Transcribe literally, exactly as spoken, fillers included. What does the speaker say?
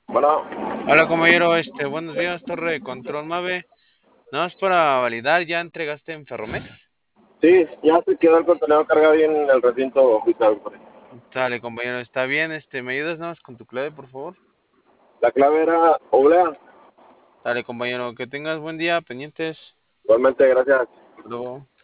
Bueno, Hola compañero, este, buenos días, Torre de Control Mave. Nada más para validar, ¿ya entregaste en Ferromex? sí, ya se quedó el contenedor cargado ahí en el recinto oficial. Dale, compañero, está bien, este, ¿me ayudas nada más con tu clave, por favor? La clave era oblea. Dale, compañero, que tengas buen día, pendientes. Igualmente, gracias. Hasta luego.